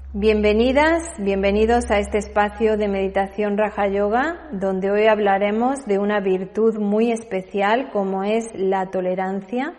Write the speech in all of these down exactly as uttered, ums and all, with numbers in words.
Bienvenidas, bienvenidos a este espacio de meditación Raja Yoga, donde hoy hablaremos de una virtud muy especial como es la tolerancia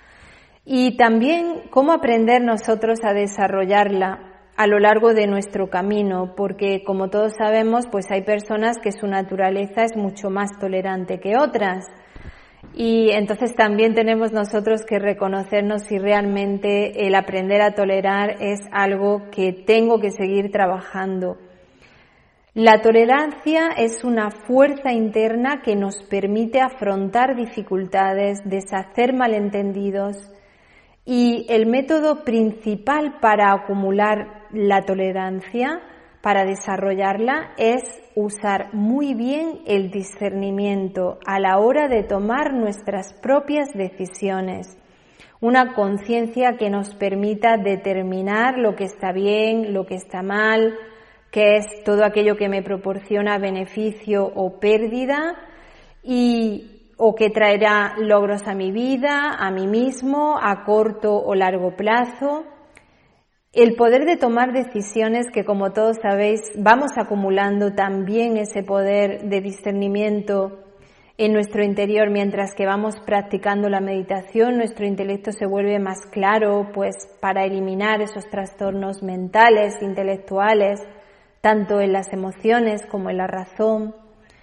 y también cómo aprender nosotros a desarrollarla a lo largo de nuestro camino, porque como todos sabemos, pues hay personas que su naturaleza es mucho más tolerante que otras. Y entonces también tenemos nosotros que reconocernos si realmente el aprender a tolerar es algo que tengo que seguir trabajando. La tolerancia es una fuerza interna que nos permite afrontar dificultades, deshacer malentendidos, y el método principal para acumular la tolerancia, para desarrollarla, es usar muy bien el discernimiento a la hora de tomar nuestras propias decisiones. Una conciencia que nos permita determinar lo que está bien, lo que está mal, qué es todo aquello que me proporciona beneficio o pérdida y o que traerá logros a mi vida, a mí mismo, a corto o largo plazo. El poder de tomar decisiones que, como todos sabéis, vamos acumulando también ese poder de discernimiento en nuestro interior mientras que vamos practicando la meditación. Nuestro intelecto se vuelve más claro, pues para eliminar esos trastornos mentales, intelectuales, tanto en las emociones como en la razón.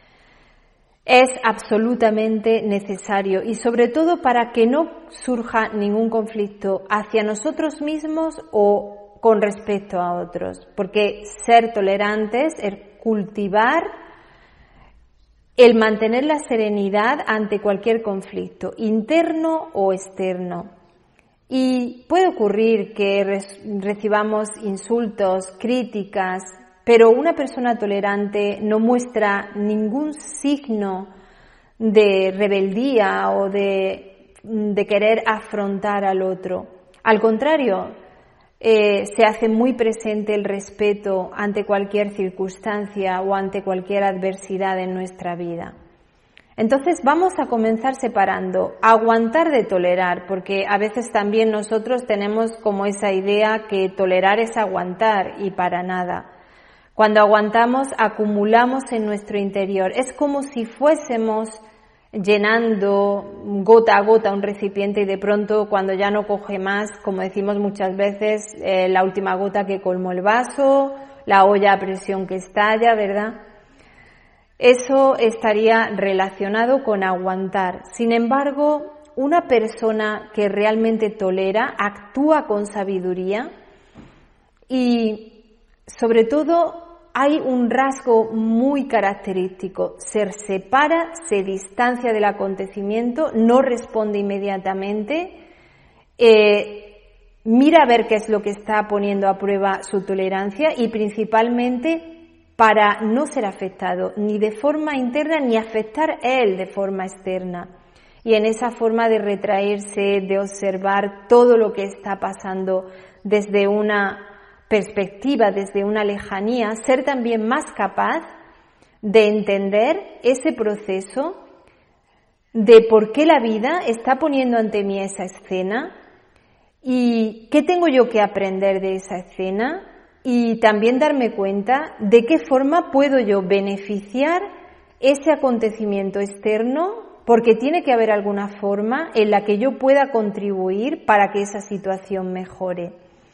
Es absolutamente necesario y sobre todo para que no surja ningún conflicto hacia nosotros mismos o con respecto a otros, porque ser tolerantes es cultivar el mantener la serenidad ante cualquier conflicto, interno o externo. Y puede ocurrir que recibamos insultos, críticas, pero una persona tolerante no muestra ningún signo de rebeldía o de, de querer afrontar al otro. Al contrario, eh, se hace muy presente el respeto ante cualquier circunstancia o ante cualquier adversidad en nuestra vida. Entonces vamos a comenzar separando aguantar de tolerar, porque a veces también nosotros tenemos como esa idea que tolerar es aguantar y para nada. Cuando aguantamos, acumulamos en nuestro interior. Es como si fuésemos llenando gota a gota un recipiente y de pronto, cuando ya no coge más, como decimos muchas veces, eh, la última gota que colmó el vaso, la olla a presión que estalla, ¿verdad? Eso estaría relacionado con aguantar. Sin embargo, una persona que realmente tolera actúa con sabiduría y, sobre todo, hay un rasgo muy característico: se separa, se distancia del acontecimiento, no responde inmediatamente, eh, mira a ver qué es lo que está poniendo a prueba su tolerancia y principalmente para no ser afectado ni de forma interna ni afectar él de forma externa. Y en esa forma de retraerse, de observar todo lo que está pasando desde una perspectiva, desde una lejanía, ser también más capaz de entender ese proceso de por qué la vida está poniendo ante mí esa escena y qué tengo yo que aprender de esa escena, y también darme cuenta de qué forma puedo yo beneficiar ese acontecimiento externo, porque tiene que haber alguna forma en la que yo pueda contribuir para que esa situación mejore.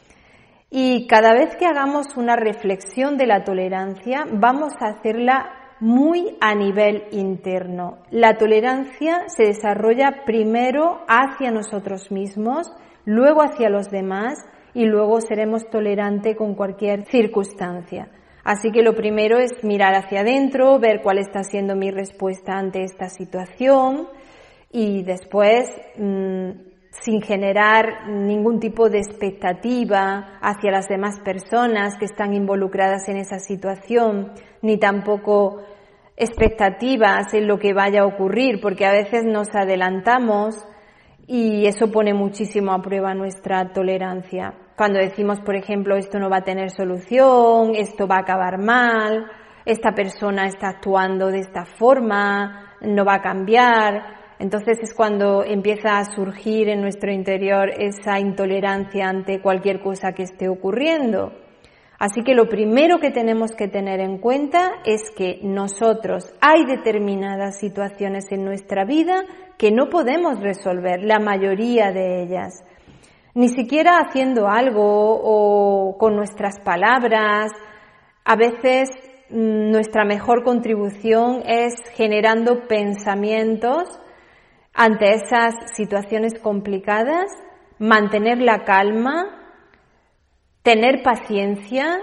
Y cada vez que hagamos una reflexión de la tolerancia, vamos a hacerla muy a nivel interno. La tolerancia se desarrolla primero hacia nosotros mismos, luego hacia los demás y luego seremos tolerantes con cualquier circunstancia. Así que lo primero es mirar hacia adentro, ver cuál está siendo mi respuesta ante esta situación y después, mmm, sin generar ningún tipo de expectativa hacia las demás personas que están involucradas en esa situación, ni tampoco expectativas en lo que vaya a ocurrir, porque a veces nos adelantamos y eso pone muchísimo a prueba nuestra tolerancia. Cuando decimos, por ejemplo, esto no va a tener solución, esto va a acabar mal, esta persona está actuando de esta forma, no va a cambiar. Entonces es cuando empieza a surgir en nuestro interior esa intolerancia ante cualquier cosa que esté ocurriendo. Así que lo primero que tenemos que tener en cuenta es que nosotros hay determinadas situaciones en nuestra vida que no podemos resolver, la mayoría de ellas. Ni siquiera haciendo algo o con nuestras palabras. A veces nuestra mejor contribución es generando pensamientos ante esas situaciones complicadas, mantener la calma, tener paciencia,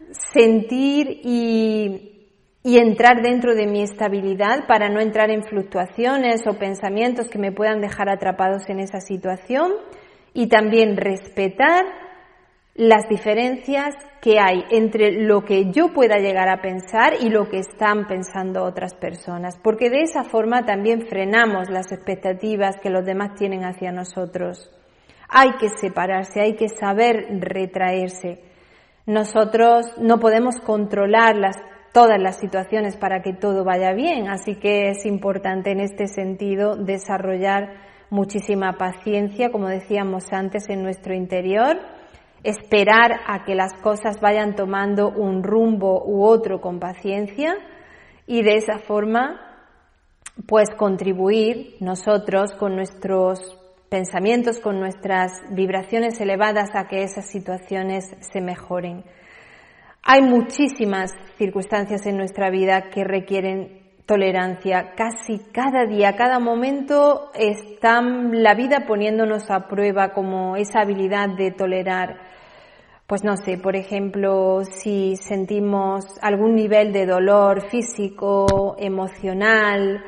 sentir y, y entrar dentro de mi estabilidad para no entrar en fluctuaciones o pensamientos que me puedan dejar atrapados en esa situación, y también respetar las diferencias que hay entre lo que yo pueda llegar a pensar y lo que están pensando otras personas, porque de esa forma también frenamos las expectativas que los demás tienen hacia nosotros. Hay que separarse, hay que saber retraerse. Nosotros no podemos controlar las, todas las situaciones para que todo vaya bien, así que es importante en este sentido desarrollar muchísima paciencia, como decíamos antes, en nuestro interior, esperar a que las cosas vayan tomando un rumbo u otro con paciencia y de esa forma pues contribuir nosotros con nuestros pensamientos, con nuestras vibraciones elevadas a que esas situaciones se mejoren. Hay muchísimas circunstancias en nuestra vida que requieren tolerancia. Casi cada día, cada momento está la vida poniéndonos a prueba como esa habilidad de tolerar. Pues no sé, por ejemplo, si sentimos algún nivel de dolor físico, emocional,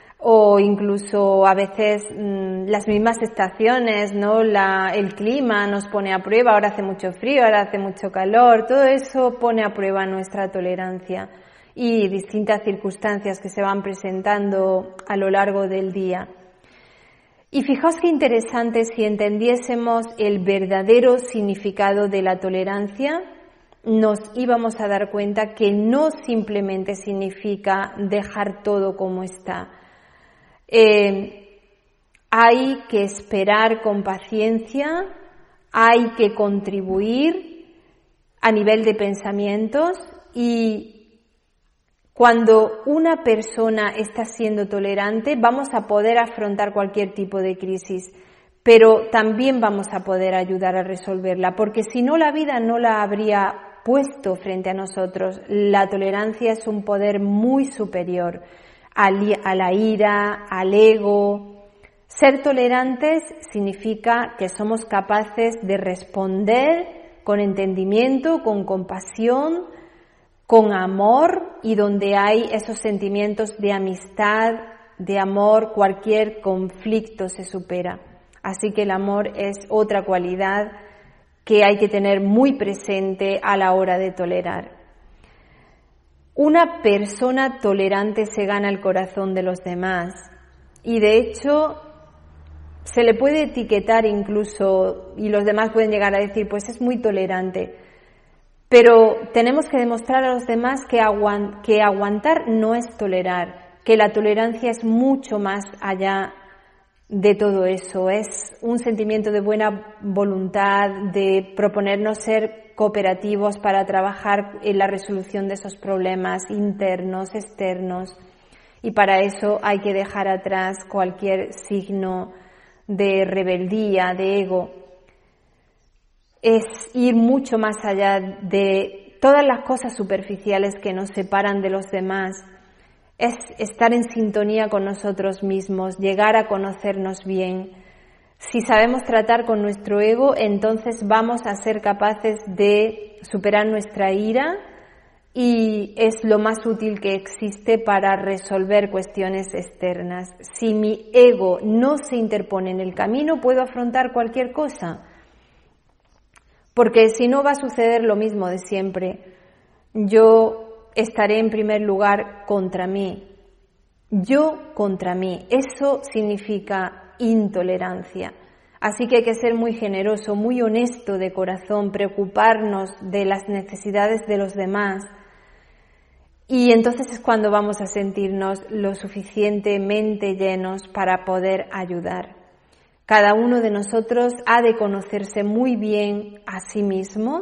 o incluso a veces mmm, las mismas estaciones, ¿no? La, el clima nos pone a prueba, ahora hace mucho frío, ahora hace mucho calor, todo eso pone a prueba nuestra tolerancia y distintas circunstancias que se van presentando a lo largo del día. Y fijaos qué interesante si entendiésemos el verdadero significado de la tolerancia, nos íbamos a dar cuenta que no simplemente significa dejar todo como está. Eh, hay que esperar con paciencia, hay que contribuir a nivel de pensamientos y cuando una persona está siendo tolerante vamos a poder afrontar cualquier tipo de crisis, pero también vamos a poder ayudar a resolverla, porque si no la vida no la habría puesto frente a nosotros. La tolerancia es un poder muy superior a la ira, al ego. Ser tolerantes significa que somos capaces de responder con entendimiento, con compasión, con amor, y donde hay esos sentimientos de amistad, de amor, cualquier conflicto se supera. Así que el amor es otra cualidad que hay que tener muy presente a la hora de tolerar. Una persona tolerante se gana el corazón de los demás y de hecho se le puede etiquetar incluso y los demás pueden llegar a decir pues es muy tolerante, pero tenemos que demostrar a los demás que, aguant- que aguantar no es tolerar, que la tolerancia es mucho más allá de todo eso, es un sentimiento de buena voluntad, de proponernos ser cooperativos para trabajar en la resolución de esos problemas internos, externos, y para eso hay que dejar atrás cualquier signo de rebeldía, de ego. Es ir mucho más allá de todas las cosas superficiales que nos separan de los demás. Es estar en sintonía con nosotros mismos, llegar a conocernos bien. Si sabemos tratar con nuestro ego, entonces vamos a ser capaces de superar nuestra ira y es lo más útil que existe para resolver cuestiones externas. Si mi ego no se interpone en el camino, puedo afrontar cualquier cosa, porque si no va a suceder lo mismo de siempre. Yo estaré en primer lugar contra mí. Yo contra mí. Eso significa intolerancia. Así que hay que ser muy generoso, muy honesto de corazón, preocuparnos de las necesidades de los demás. Y entonces es cuando vamos a sentirnos lo suficientemente llenos para poder ayudar. Cada uno de nosotros ha de conocerse muy bien a sí mismo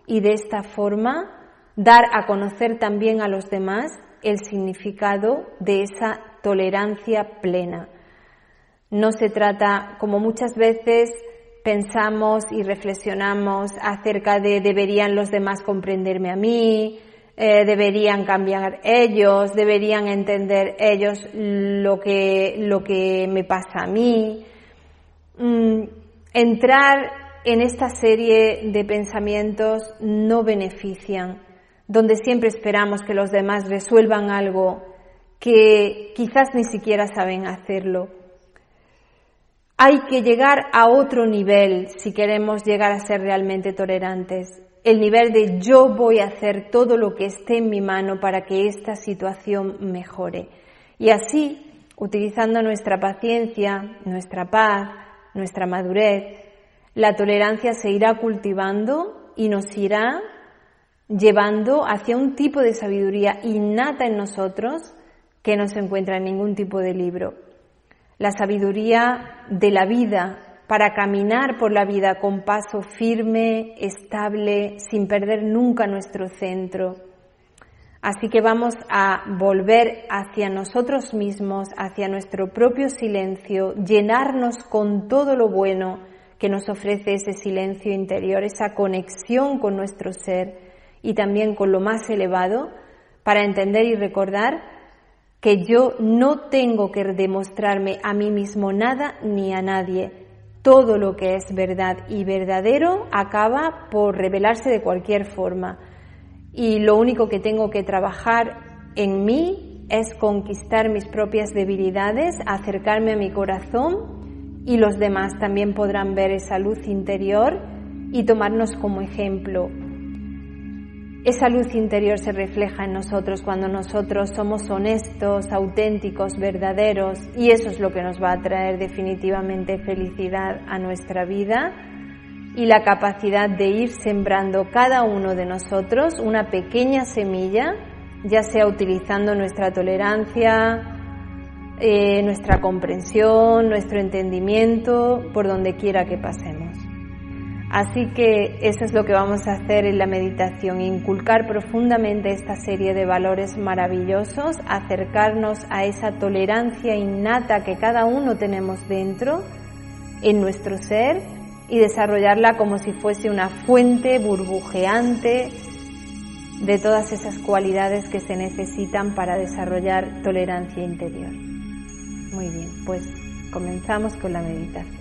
y de esta forma dar a conocer también a los demás el significado de esa tolerancia plena. No se trata, como muchas veces pensamos y reflexionamos acerca de deberían los demás comprenderme a mí, eh, deberían cambiar ellos, deberían entender ellos lo que, lo que me pasa a mí. Mm, entrar en esta serie de pensamientos no benefician, donde siempre esperamos que los demás resuelvan algo que quizás ni siquiera saben hacerlo. Hay que llegar a otro nivel si queremos llegar a ser realmente tolerantes. El nivel de yo voy a hacer todo lo que esté en mi mano para que esta situación mejore. Y así, utilizando nuestra paciencia, nuestra paz, nuestra madurez, la tolerancia se irá cultivando y nos irá llevando hacia un tipo de sabiduría innata en nosotros que no se encuentra en ningún tipo de libro. La sabiduría de la vida para caminar por la vida con paso firme, estable, sin perder nunca nuestro centro. Así que vamos a volver hacia nosotros mismos, hacia nuestro propio silencio, llenarnos con todo lo bueno que nos ofrece ese silencio interior, esa conexión con nuestro ser y también con lo más elevado, para entender y recordar que yo no tengo que demostrarme a mí mismo nada ni a nadie. Todo lo que es verdad y verdadero acaba por revelarse de cualquier forma. Y lo único que tengo que trabajar en mí es conquistar mis propias debilidades, acercarme a mi corazón, y los demás también podrán ver esa luz interior y tomarnos como ejemplo. Esa luz interior se refleja en nosotros cuando nosotros somos honestos, auténticos, verdaderos, y eso es lo que nos va a traer definitivamente felicidad a nuestra vida y la capacidad de ir sembrando cada uno de nosotros una pequeña semilla, ya sea utilizando nuestra tolerancia, eh, nuestra comprensión, nuestro entendimiento, por donde quiera que pasemos. Así que eso es lo que vamos a hacer en la meditación, inculcar profundamente esta serie de valores maravillosos, acercarnos a esa tolerancia innata que cada uno tenemos dentro, en nuestro ser, y desarrollarla como si fuese una fuente burbujeante de todas esas cualidades que se necesitan para desarrollar tolerancia interior. Muy bien, pues comenzamos con la meditación.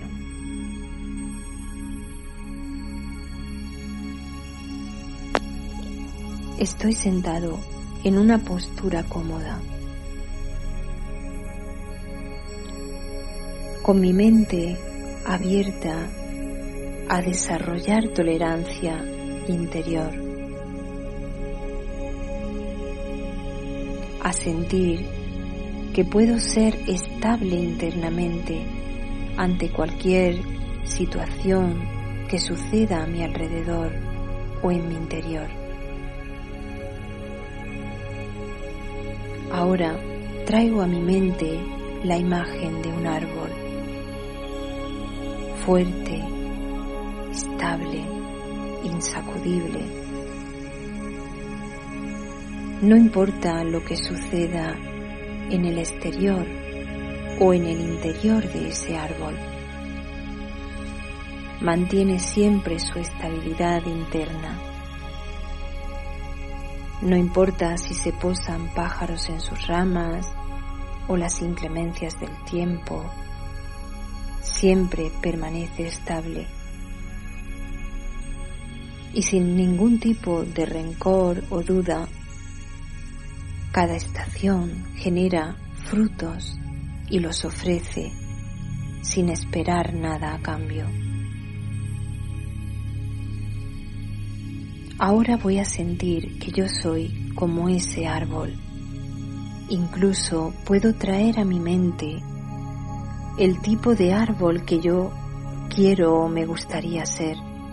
Estoy sentado en una postura cómoda, con mi mente abierta a desarrollar tolerancia interior, a sentir que puedo ser estable internamente ante cualquier situación que suceda a mi alrededor o en mi interior. Ahora traigo a mi mente la imagen de un árbol fuerte, estable, insacudible. No importa lo que suceda en el exterior o en el interior de ese árbol, mantiene siempre su estabilidad interna. No importa si se posan pájaros en sus ramas o las inclemencias del tiempo, siempre permanece estable. Y sin ningún tipo de rencor o duda, cada estación genera frutos y los ofrece sin esperar nada a cambio. Ahora voy a sentir que yo soy como ese árbol. Incluso puedo traer a mi mente el tipo de árbol que yo quiero o me gustaría ser.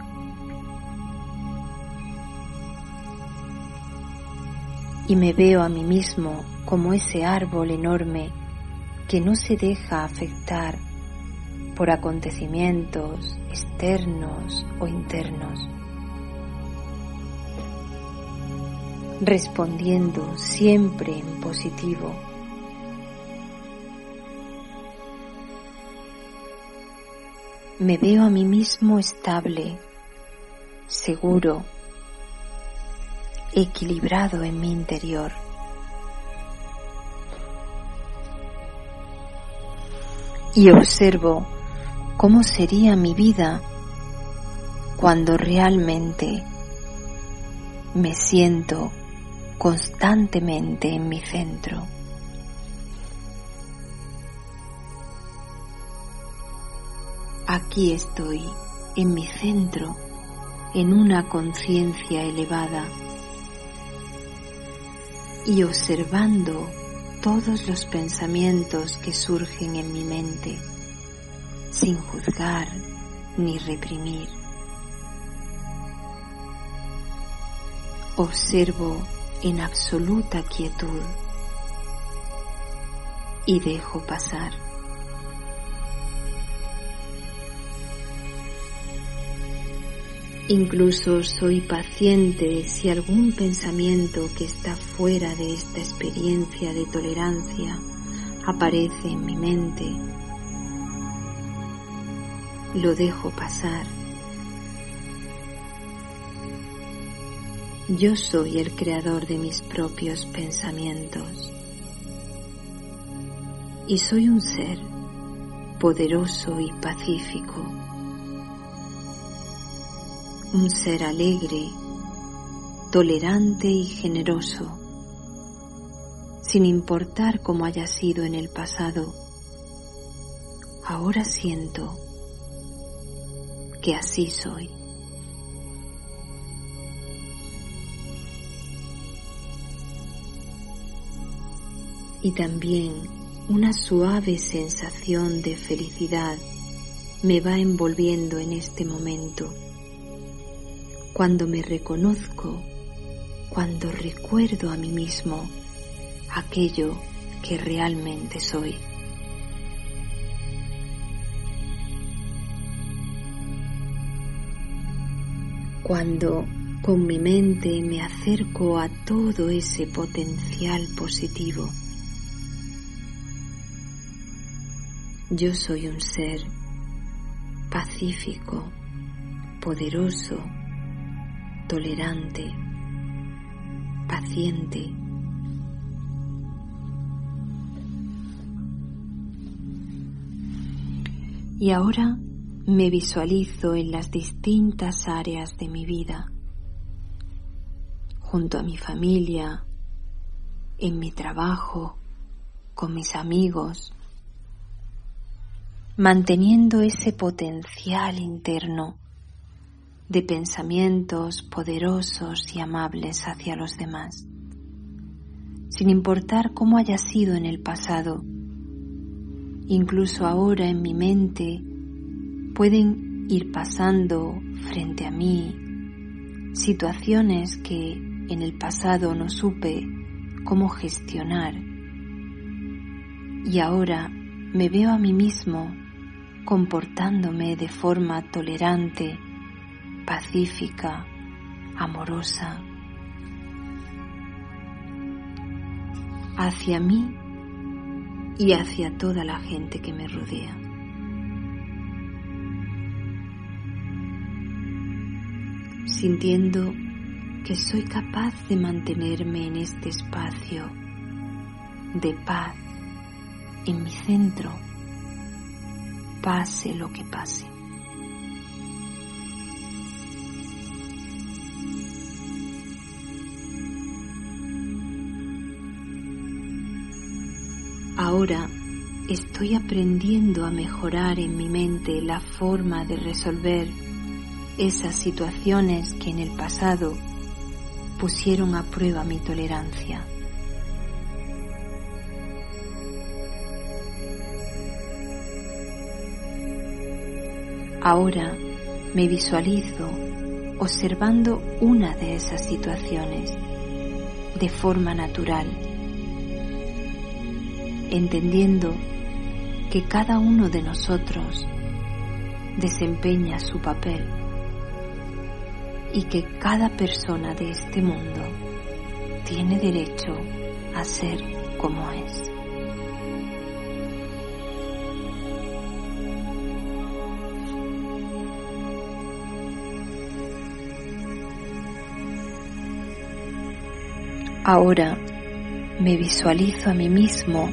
Y me veo a mí mismo como ese árbol enorme que no se deja afectar por acontecimientos externos o internos. respondiendo siempre en positivo. Me veo a mí mismo estable, seguro, equilibrado en mi interior. Y observo cómo sería mi vida cuando realmente me siento constantemente en mi centro. Aquí estoy, en mi centro, en una conciencia elevada y observando todos los pensamientos que surgen en mi mente, sin juzgar ni reprimir. Observo en absoluta quietud y dejo pasar. Incluso soy paciente si algún pensamiento que está fuera de esta experiencia de tolerancia aparece en mi mente. Lo dejo pasar. Yo soy el creador de mis propios pensamientos y soy un ser poderoso y pacífico. Un ser alegre, tolerante y generoso, sin importar cómo haya sido en el pasado. Ahora siento que así soy. Y también una suave sensación de felicidad me va envolviendo en este momento. Cuando me reconozco, cuando recuerdo a mí mismo aquello que realmente soy. Cuando con mi mente me acerco a todo ese potencial positivo, yo soy un ser pacífico, poderoso, tolerante, paciente. Y ahora me visualizo en las distintas áreas de mi vida, junto a mi familia, en mi trabajo, con mis amigos, manteniendo ese potencial interno de pensamientos poderosos y amables hacia los demás, sin importar cómo haya sido en el pasado. Incluso ahora en mi mente pueden ir pasando frente a mí situaciones que en el pasado no supe cómo gestionar, y ahora me veo a mí mismo comportándome de forma tolerante, pacífica, amorosa, hacia mí y hacia toda la gente que me rodea. Sintiendo que soy capaz de mantenerme en este espacio de paz, en mi centro, pase lo que pase. Ahora estoy aprendiendo a mejorar en mi mente la forma de resolver esas situaciones que en el pasado pusieron a prueba mi tolerancia. Ahora me visualizo observando una de esas situaciones de forma natural, entendiendo que cada uno de nosotros desempeña su papel y que cada persona de este mundo tiene derecho a ser como es. Ahora me visualizo a mí mismo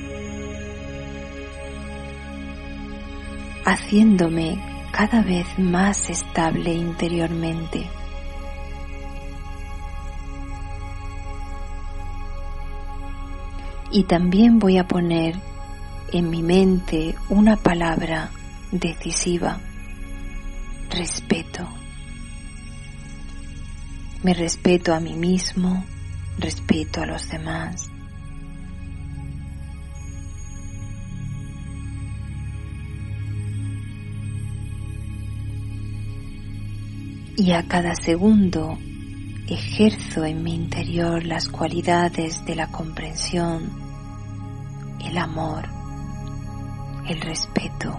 haciéndome cada vez más estable interiormente. Y también voy a poner en mi mente una palabra decisiva: respeto. Me respeto a mí mismo, respeto a los demás. Y a cada segundo ejerzo en mi interior las cualidades de la comprensión, el amor, el respeto.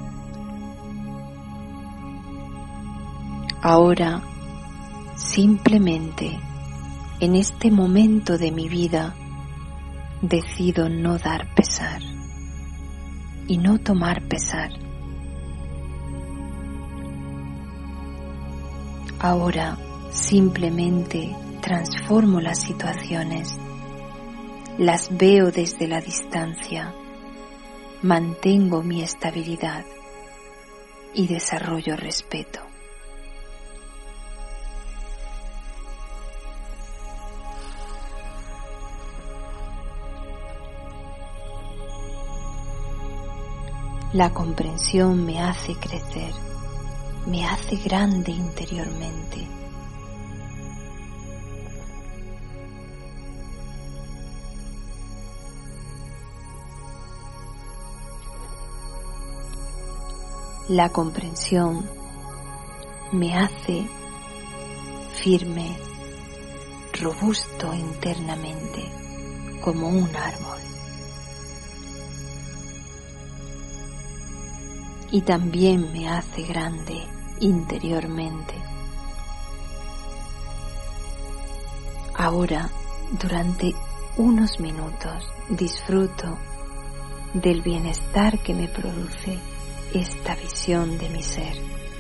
Ahora, simplemente, en este momento de mi vida, decido no dar pesar y no tomar pesar. Ahora simplemente transformo las situaciones, las veo desde la distancia, mantengo mi estabilidad y desarrollo respeto. La comprensión me hace crecer, me hace grande interiormente. La comprensión me hace firme, robusto internamente, como un árbol. Y también me hace grande interiormente. Ahora, durante unos minutos, disfruto del bienestar que me produce esta visión de mi ser,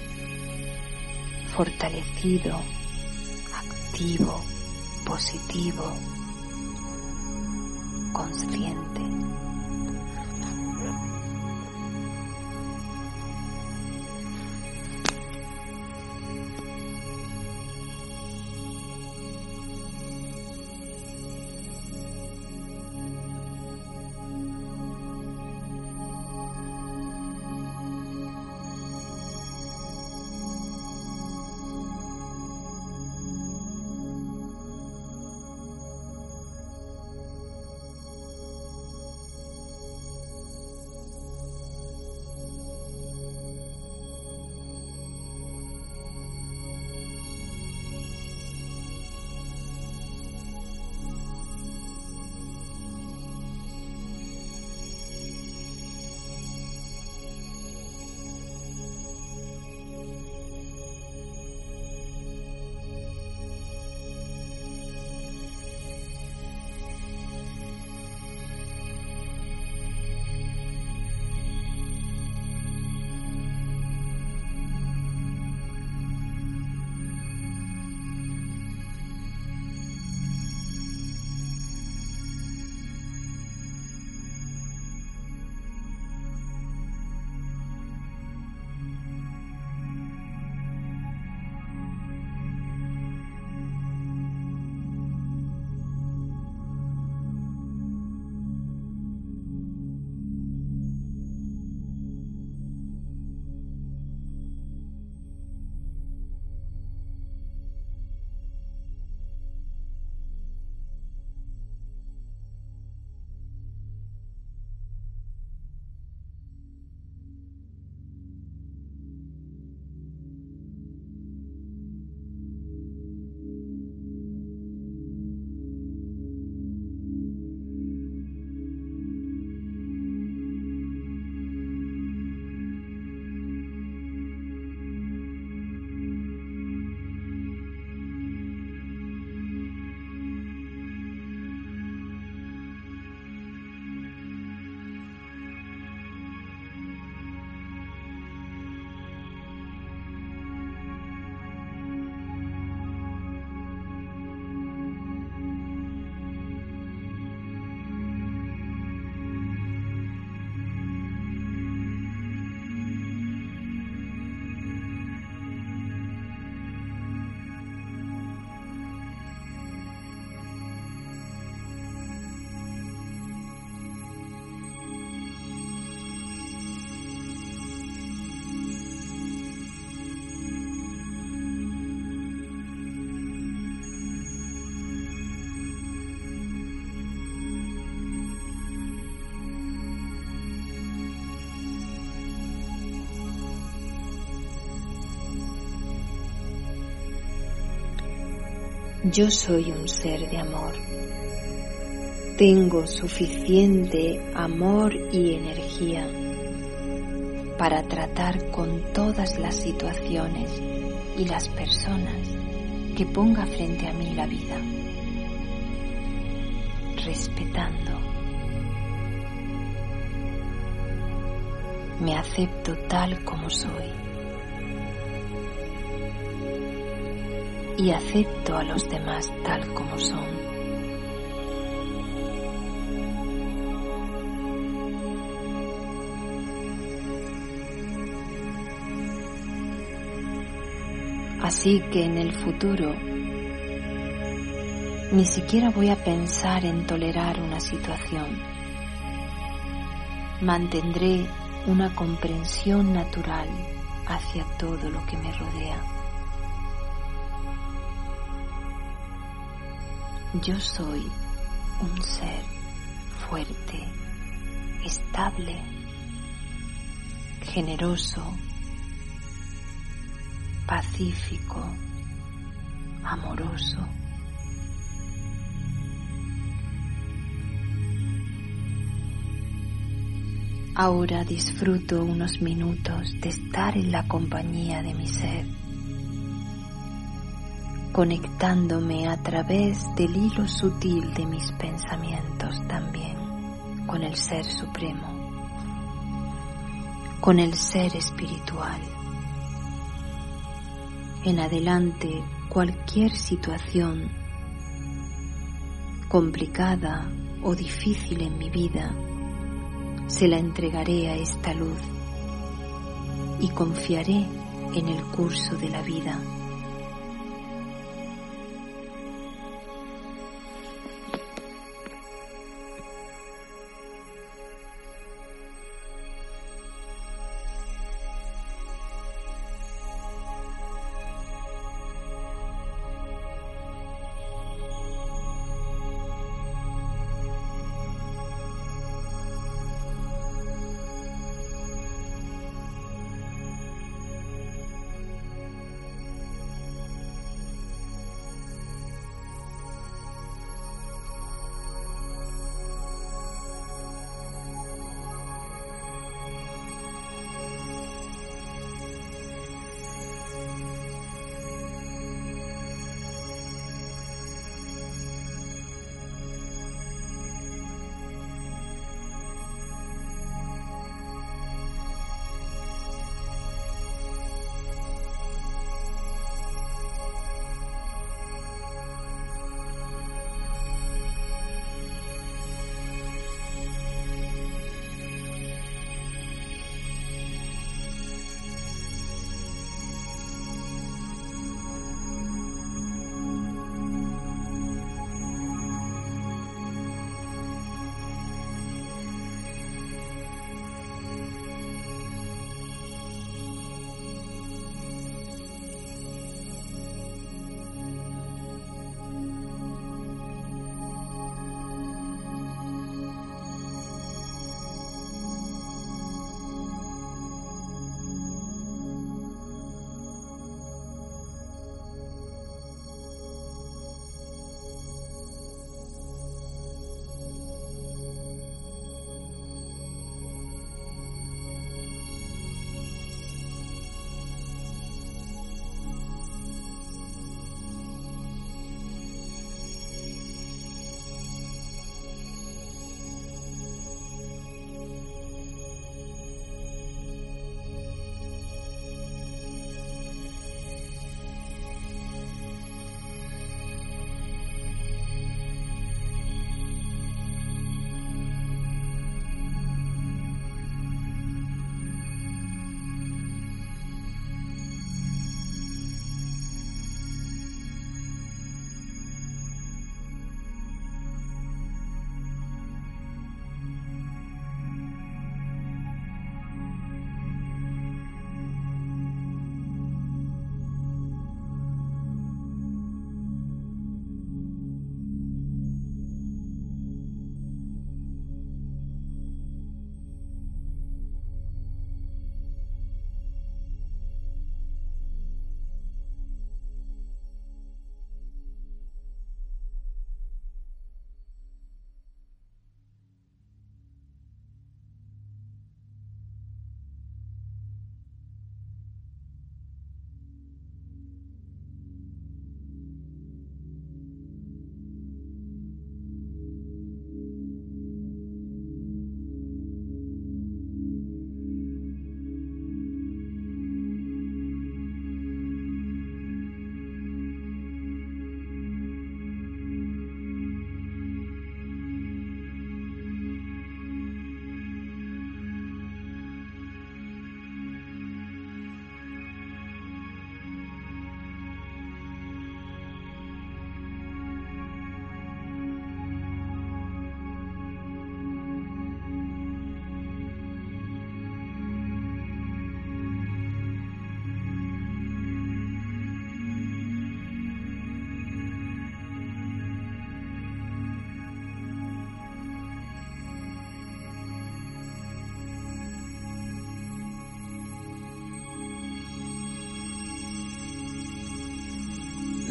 fortalecido, activo, positivo, consciente. Yo soy un ser de amor. Tengo suficiente amor y energía para tratar con todas las situaciones y las personas que ponga frente a mí la vida, respetando. Me acepto tal como soy y acepto a los demás tal como son. Así que en el futuro ni siquiera voy a pensar en tolerar una situación. Mantendré una comprensión natural hacia todo lo que me rodea. Yo soy un ser fuerte, estable, generoso, pacífico, amoroso. Ahora disfruto unos minutos de estar en la compañía de mi ser, conectándome a través del hilo sutil de mis pensamientos también con el Ser Supremo, con el Ser Espiritual. En adelante, cualquier situación complicada o difícil en mi vida, se la entregaré a esta luz y confiaré en el curso de la vida.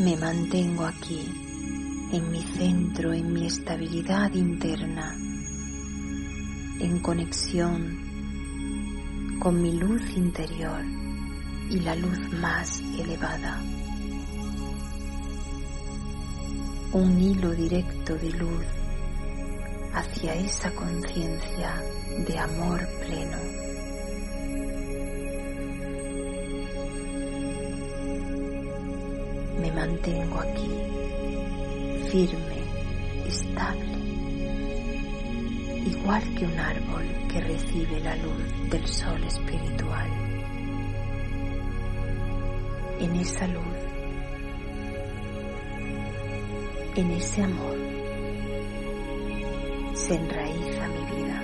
Me mantengo aquí, en mi centro, en mi estabilidad interna, en conexión con mi luz interior y la luz más elevada. Un hilo directo de luz hacia esa conciencia de amor pleno. Me mantengo aquí, firme, estable, igual que un árbol que recibe la luz del sol espiritual. En esa luz, en ese amor, se enraiza mi vida.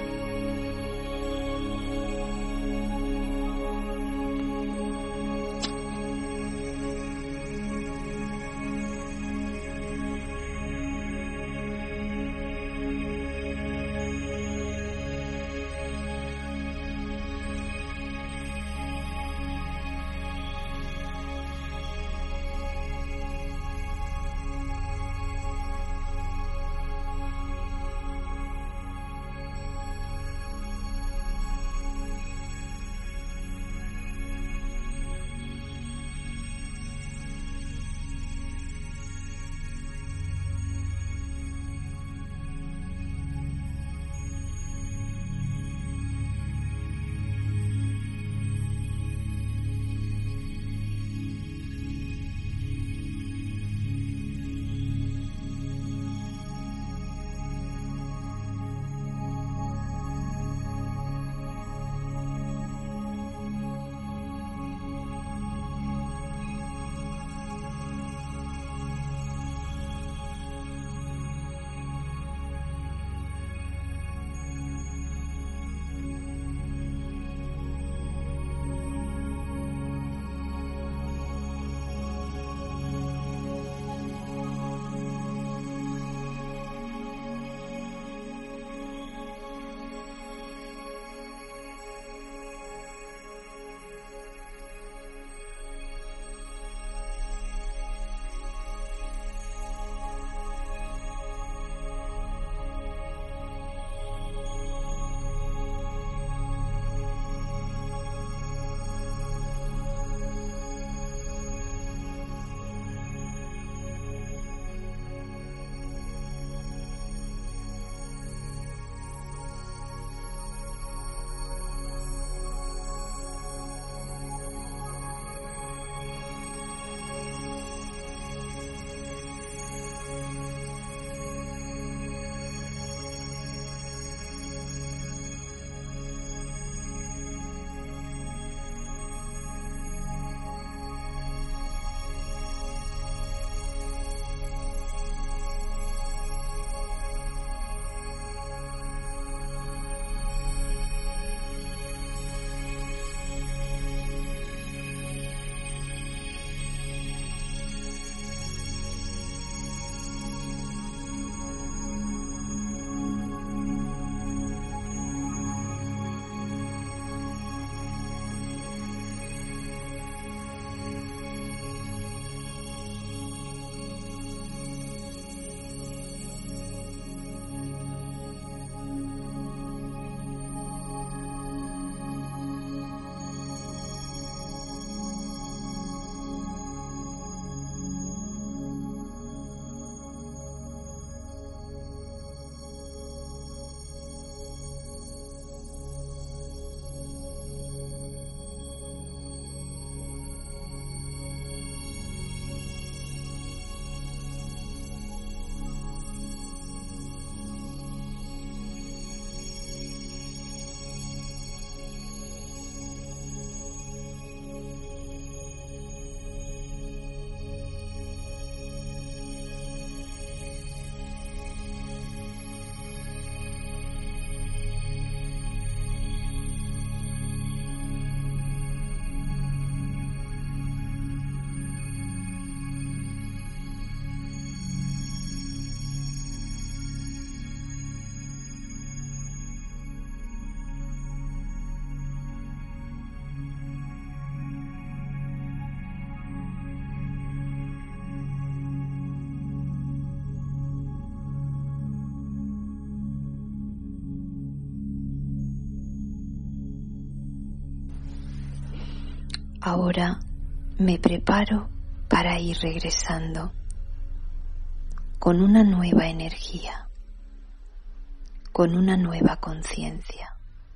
Ahora me preparo para ir regresando con una nueva energía, con una nueva conciencia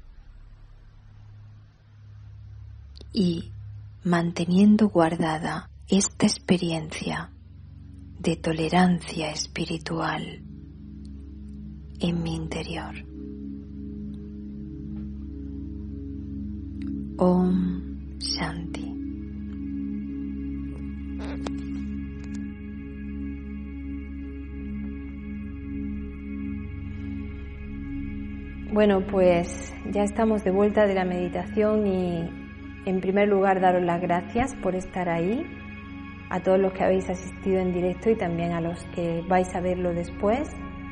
y manteniendo guardada esta experiencia de tolerancia espiritual en mi interior. Om Shanti. Bueno, pues ya estamos de vuelta de la meditación y en primer lugar daros las gracias por estar ahí, a todos los que habéis asistido en directo y también a los que vais a verlo después.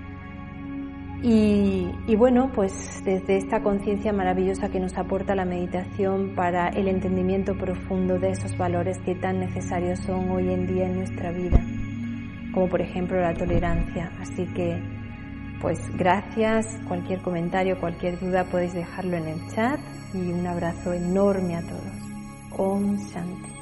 Y, y bueno, pues desde esta conciencia maravillosa que nos aporta la meditación para el entendimiento profundo de esos valores que tan necesarios son hoy en día en nuestra vida, como por ejemplo la tolerancia. Así que, pues gracias, cualquier comentario, cualquier duda podéis dejarlo en el chat y un abrazo enorme a todos. Om Shanti.